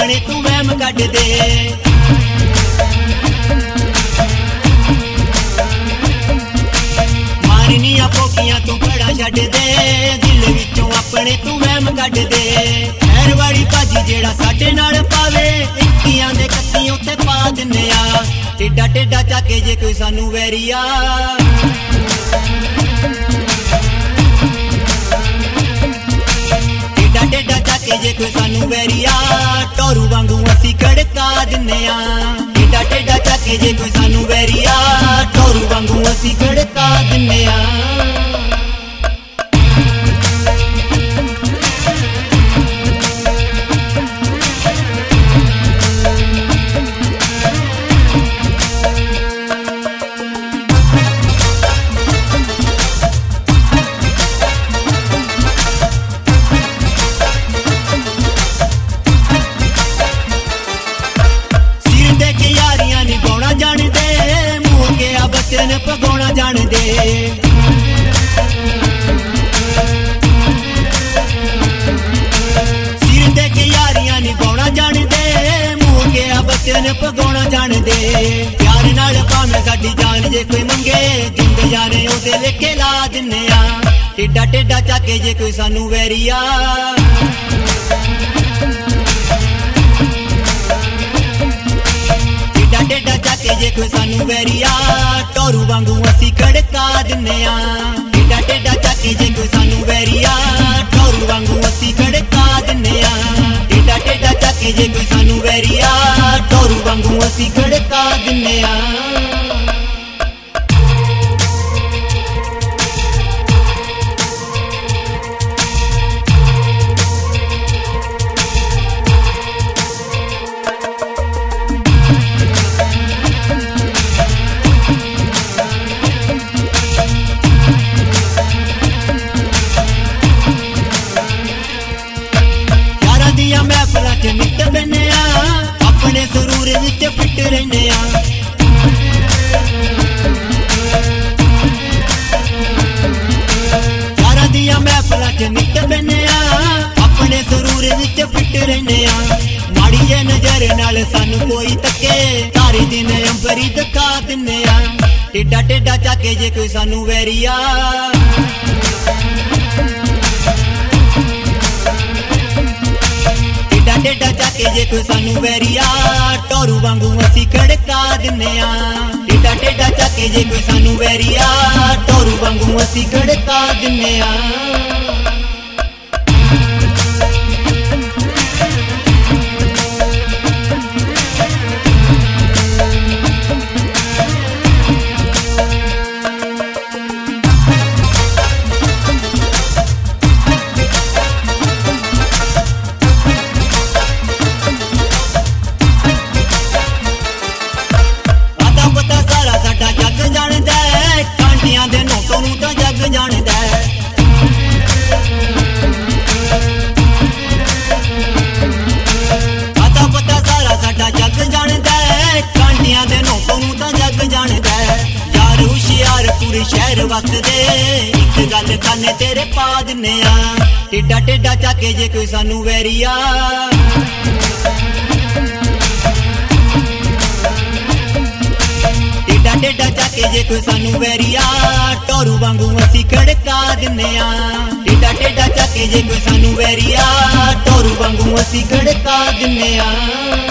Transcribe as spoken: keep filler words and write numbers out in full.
अपने तू वहम कढ दे। मारनिया पोकियां तू पड़ा छड्ड दे, दिल विचों अपने तू वहम कढ दे। खैर वाली भाजी जेड़ा साडे नाल पावे, इक्कियां दे कत्ती उत्ते पा दिन्ने आ। टेडा टेडा चाके जे कोई सानू वैरिया, टेडा टेडा चाके जे कोई सानू वैरिया, टोरू वांगू असी कड़का दिन्ने आ। टेडा टेडा चाके जे कोई सानू वैरिया, टोरू वांगू असी कड़का दिन्ने आ। बचन पगाउणा जाण दे, सिर ते के यारियां निभाउणा जाण दे, मुंह के बचन पगाउणा जाण दे। प्यार नाल भावें साडी जान जे कोई मंगे, जिंद जाने ओदे लेखे ला दिन्ने आ। टेडा टेडा चाके जे कोई सानू वैरिया, टेडा चाके जे कोई सानू वैरिया, टोरू वांगू असी कड़का दिन्ने आ। टेडा टेडा चाके जे कोई सानू वैरिया, टोरू वांगू असी कड़का दिन्ने आ। टेडा टेडा चाके जे कोई सानू वैरिया, टोरू वांगू असी कड़का दिन्ने आ। महफिलां च नित बहने आ, अपने सरूर विच फिट रहने आ। यारां दियां महफिलां च नित बहने आ, अपने सरूर विच फिट रहने आ। माड़ी जे नजर नाल सानू कोई तके, सारे दिन अंबरी दिखा दिन्ने आ। टेडा टेडा चाके जे कोई सानू वैरिया, टेडा चाके जे कोई सानू वैरिया, टोरू वांगू असी कड़का दिन्ने आ। टेडा टेडा चाके जे कोई सानू वैरिया, टोरू वांगू असी कड़का दिन्ने आ। दे नोटों नूं तां जग जाणदा है, आता पता सारा साडा जग जाणदा है। कांटियां दे नोटों नूं तां जग जाणदा है। यार हुशियार पूरे शहर वसदे, इक गल काने तेरे पा दिन्ने आ। टेडा टेडा चाके जे कोई सानू वैरिया, टेडा चाके जे कोई सानू वैरिया, टोरू वांगू असी कड़का दिन्ने आ। टेडा टेडा चाके जे कोई सानू वैरिया, टोरू वांगू असी कड़का दिन्ने आ।